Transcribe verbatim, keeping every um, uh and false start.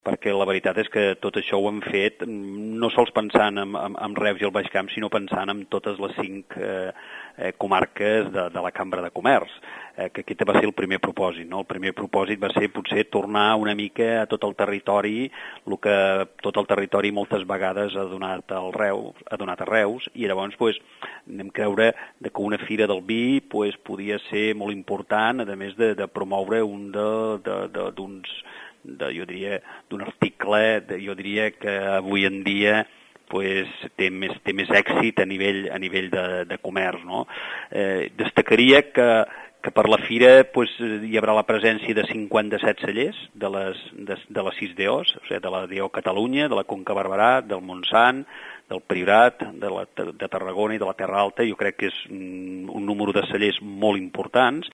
perquè la veritat és que tot això ho hem fet no sols pensant en, en, en Reus i el Baix Camp, sinó pensant en totes les cinc eh, eh, comarques de, de la Cambra de Comerç, eh, que aquest va ser el primer propòsit, no? El primer propòsit va ser potser tornar una mica a tot el territori, el que tot el territori moltes vegades ha donat al Reus, ha donat a Reus, i llavors pues, anem creure que una fira del vi pues, podia ser molt important, a més de, de promoure un d'uns de, jo diria, d'un article, de, jo diria que avui en dia pues, té, més, té més èxit a nivell, a nivell de, de comerç. No? Eh, destacaria que, que per la fira pues, hi haurà la presència de cinquanta-set cellers de les, de, de les sis D Os, o sigui, de la D O Catalunya, de la Conca Barberà, del Montsant, del Priorat, de, la, de Tarragona i de la Terra Alta. Jo crec que és un número de cellers molt importants